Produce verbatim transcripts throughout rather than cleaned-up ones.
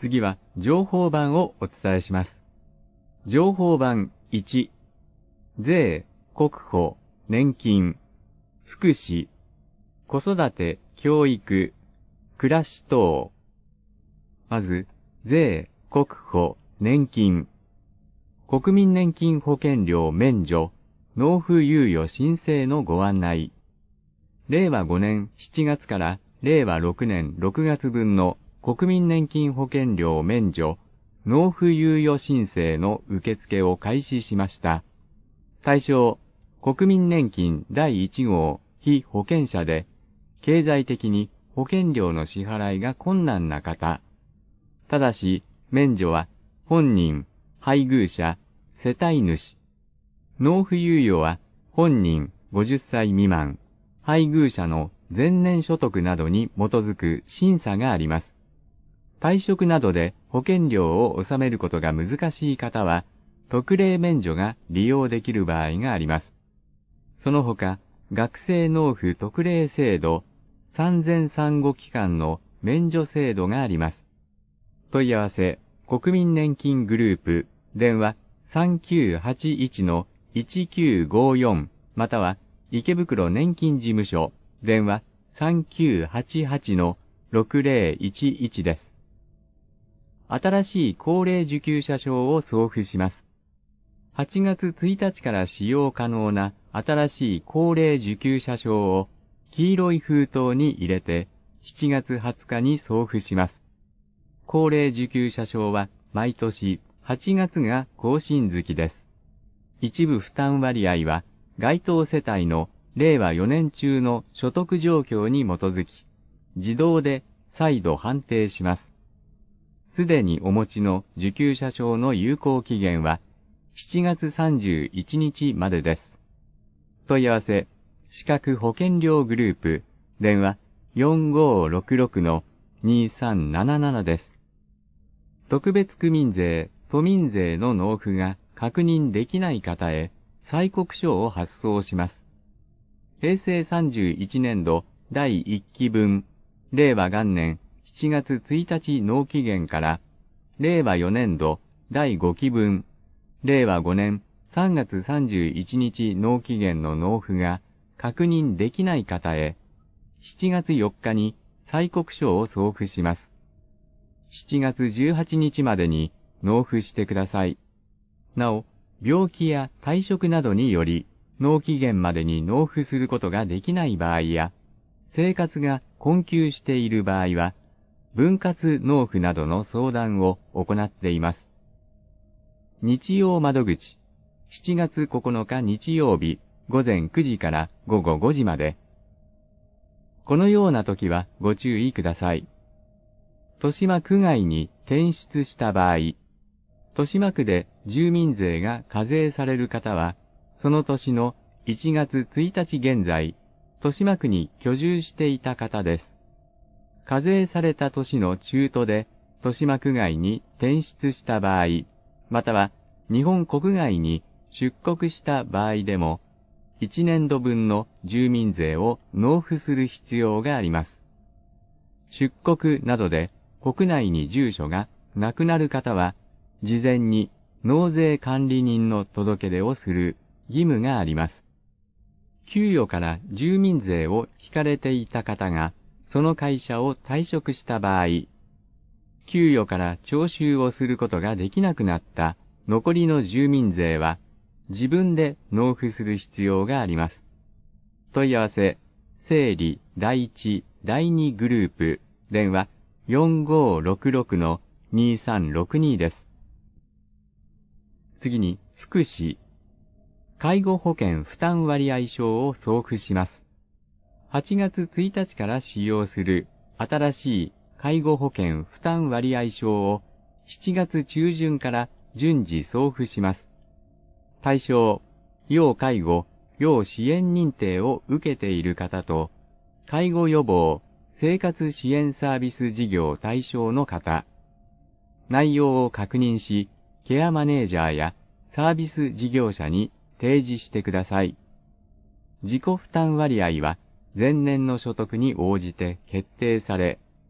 次は情報版をお伝えします。情報版いち、税、国保、年金、福祉、子育て、教育、暮らし等。まず、税、国保、年金、国民年金保険料免除、納付猶予申請のご案内。れいわごねんしちがつかられいわろくねんろくがつ分の国民年金保険料免除、納付猶予申請の受付を開始しました。対象、国民年金だいいち号被保険者で、経済的に保険料の支払いが困難な方。ただし、免除は本人、配偶者、世帯主。納付猶予は本人ごじゅっさい未満、配偶者の前年所得などに基づく審査があります。退職などで保険料を納めることが難しい方は、特例免除が利用できる場合があります。その他、学生納付特例制度、産前産後期間の免除制度があります。問い合わせ、国民年金グループ、電話 さんきゅうはちいちのいちきゅうごよん または池袋年金事務所、電話 さんきゅうはちはちのろくぜろいちいち です。新しい高齢受給者証を送付します。はちがつついたちから使用可能な新しい高齢受給者証を黄色い封筒に入れてしちがつはつかに送付します。高齢受給者証は毎年はちがつが更新月です。一部負担割合は該当世帯のれいわよねん中の所得状況に基づき、自動で再度判定します。すでにお持ちの受給者証の有効期限はしちがつさんじゅういちにちまでです。問い合わせ、資格保険料グループ、電話 よんごろくろくのにさんなななな です。特別区民税、都民税の納付が確認できない方へ催告書を発送します。へいせいさんじゅういちねんどだいいっき分、れいわ元年しちがつついたち納期限から、れいわよねんどだいごき分、れいわごねんさんがつさんじゅういちにち納期限の納付が確認できない方へ、しちがつよっかに催告書を送付します。しちがつじゅうはちにちまでに納付してください。なお、病気や退職などにより、納期限までに納付することができない場合や、生活が困窮している場合は、分割納付などの相談を行っています。日曜窓口、しちがつここのか日曜日、ごぜんくじからごごごじまで。このような時はご注意ください。豊島区外に転出した場合、豊島区で住民税が課税される方は、その年のいちがつついたち現在、豊島区に居住していた方です。課税された年の中途で豊島区外に転出した場合、または日本国外に出国した場合でも、いちねんどぶんの住民税を納付する必要があります。出国などで国内に住所がなくなる方は、事前に納税管理人の届け出をする義務があります。給与から住民税を引かれていた方が、その会社を退職した場合、給与から徴収をすることができなくなった残りの住民税は、自分で納付する必要があります。問い合わせ、整理第一、第二グループ、電話 よんごろくろくのにさんろくに です。次に、福祉。介護保険負担割合証を送付します。はちがつついたちから使用する新しい介護保険負担割合証をしちがつちゅうじゅんから順次送付します。対象、要介護、要支援認定を受けている方と、介護予防、生活支援サービス事業対象の方。内容を確認し、ケアマネージャーやサービス事業者に提示してください。自己負担割合は前年の所得に応じて決定され、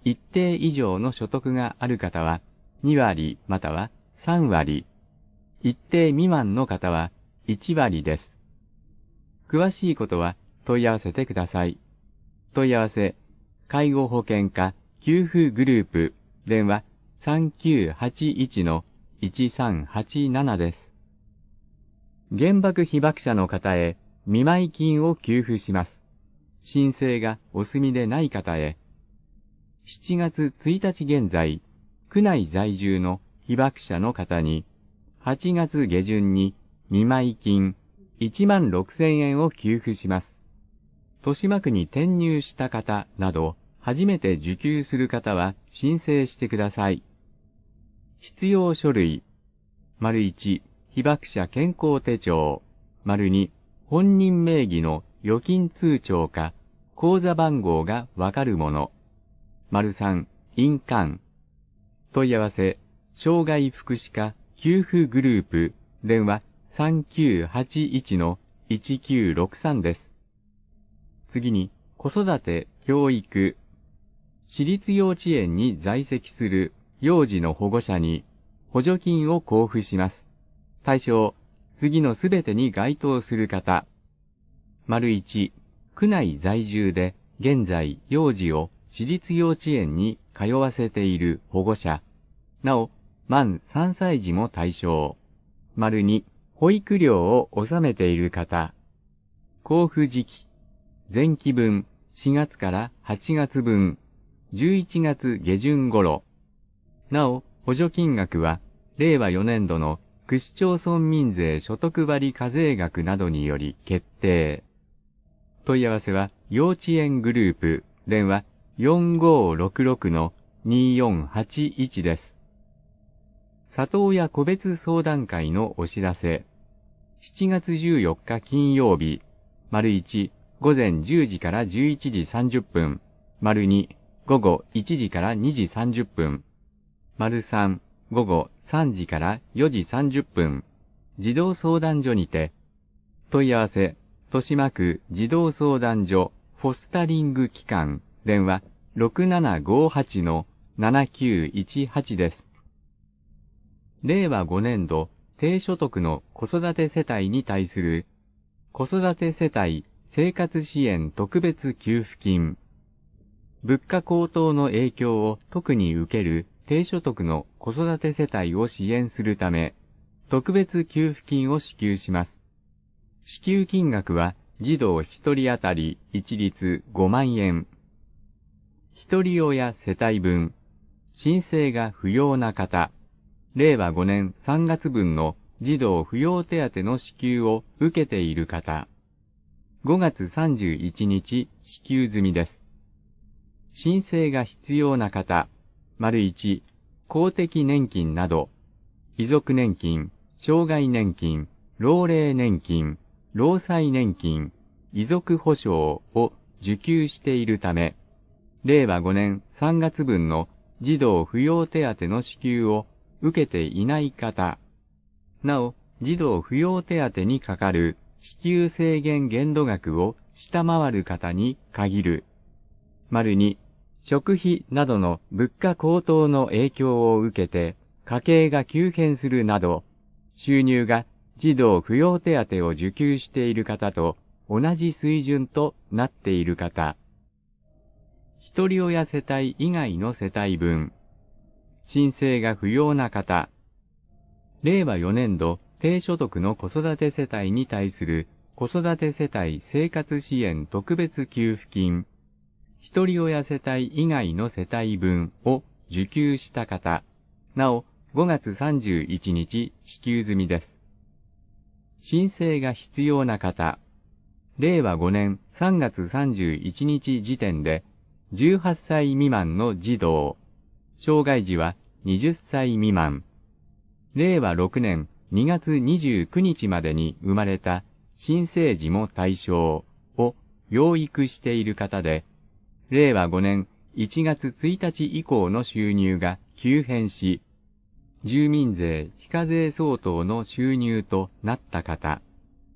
一定以上の所得がある方はにわりまたはさんわり、一定未満の方はいちわりです。詳しいことは問い合わせてください。問い合わせ、介護保険課給付グループ、電話 さんきゅうはちいちのいちさんはちなな です。原爆被爆者の方へ見舞金を給付します。申請がお済みでない方へ、しちがつついたち現在、区内在住の被爆者の方に、はちがつ下旬に見舞金いちまんろくせんえんを給付します。豊島区に転入した方など、初めて受給する方は申請してください。必要書類、丸いち、被爆者健康手帳、丸に、本人名義の預金通帳か口座番号がわかるもの、丸さん、印鑑。問い合わせ、障害福祉課給付グループ、電話 さんきゅうはちいちのいちきゅうろくさん です。次に、子育て、教育。私立幼稚園に在籍する幼児の保護者に補助金を交付します。対象、次のすべてに該当する方。丸いち、区内在住で現在幼児を私立幼稚園に通わせている保護者。なお、満さんさい児も対象。丸に、保育料を納めている方。交付時期。前期分しがつからはちがつぶん、じゅういちがつ下旬頃。なお、補助金額は、れいわよねんどの区市町村民税所得割課税額などにより決定。問い合わせは、幼稚園グループ、電話 よんごろくろくのによんはちいち です。里親個別相談会のお知らせ。しちがつじゅうよっか金曜日、丸いち、午前じゅうじからじゅういちじさんじゅっぷん、丸に、午後いちじからにじさんじゅっぷん、丸さん、午後さんじからよじさんじゅっぷん、児童相談所にて、問い合わせ、豊島区児童相談所フォスタリング機関、電話 ろくななごはちのななきゅういちはち です。れいわごねんど低所得の子育て世帯に対する子育て世帯生活支援特別給付金。物価高騰の影響を特に受ける低所得の子育て世帯を支援するため、特別給付金を支給します。支給金額は児童ひとり当たり一律ごまんえん。一人親世帯分、申請が不要な方、れいわごねんさんがつぶんの児童扶養手当の支給を受けている方、ごがつさんじゅういちにち支給済みです。申請が必要な方、丸いち、公的年金など、遺族年金、障害年金、老齢年金、労災年金、遺族保障を受給しているため、れいわごねんさんがつぶんの児童扶養手当の支給を受けていない方、なお、児童扶養手当にかかる支給制限限度額を下回る方に限る。丸に、食費などの物価高騰の影響を受けて家計が急変するなど、収入が児童扶養手当を受給している方と同じ水準となっている方。一人親世帯以外の世帯分。申請が不要な方。れいわよねんど低所得の子育て世帯に対する子育て世帯生活支援特別給付金。一人親世帯以外の世帯分を受給した方。なお、ごがつさんじゅういちにち支給済みです。申請が必要な方。れいわごねんさんがつさんじゅういちにち時点で、じゅうはっさい未満の児童。障害児ははたち未満。れいわろくねんにがつにじゅうくにちまでに生まれた新生児も対象を養育している方で、れいわごねんいちがつついたち以降の収入が急変し、住民税非課税相当の収入となった方。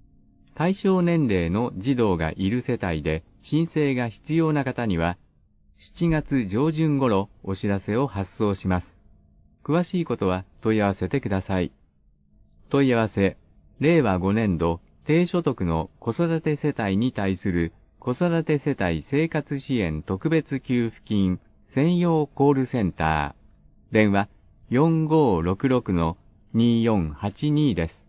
対象年齢の児童がいる世帯で申請が必要な方には、 しちがつ上旬頃お知らせを発送します。詳しいことは問い合わせてください。問い合わせ、れいわごねんど低所得の子育て世帯に対する子育て世帯生活支援特別給付金専用コールセンター。電話 よんごーろくろくのにーよんはちに です。